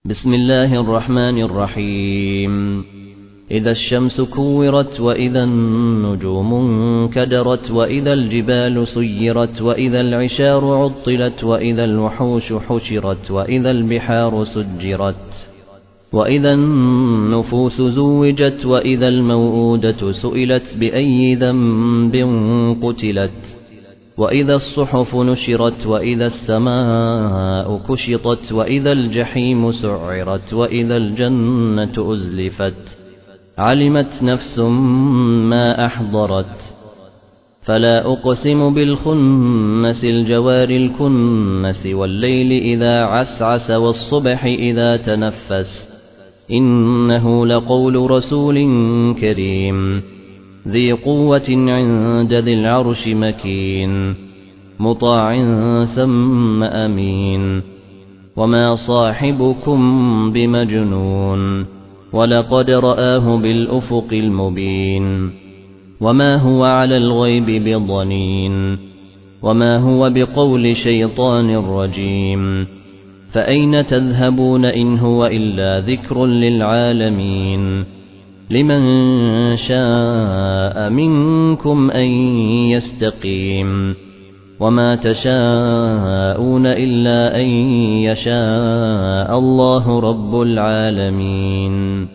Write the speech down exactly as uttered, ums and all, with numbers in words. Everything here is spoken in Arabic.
بسم الله الرحمن الرحيم إذا الشمس كورت وإذا النجوم انكدرت وإذا الجبال سيرت وإذا العشار عطلت وإذا الوحوش حشرت وإذا البحار سجرت وإذا النفوس زوجت وإذا الموءودة سئلت بأي ذنب قتلت وإذا الصحف نشرت وإذا السماء كشطت وإذا الجحيم سعرت وإذا الجنة أزلفت علمت نفس ما أحضرت فلا أقسم بالخنس الجوار الكنس والليل إذا عسعس والصبح إذا تنفس إنه لقول رسول كريم ذي قوة عند ذي العرش مكين مطاع ثم أمين وما صاحبكم بمجنون ولقد رآه بالأفق المبين وما هو على الغيب بضنين وما هو بقول شيطان رجيم فأين تذهبون إن هو إلا ذكر للعالمين لمن شاء منكم أن يستقيم وما تشاءون إلا أن يشاء الله رب العالمين.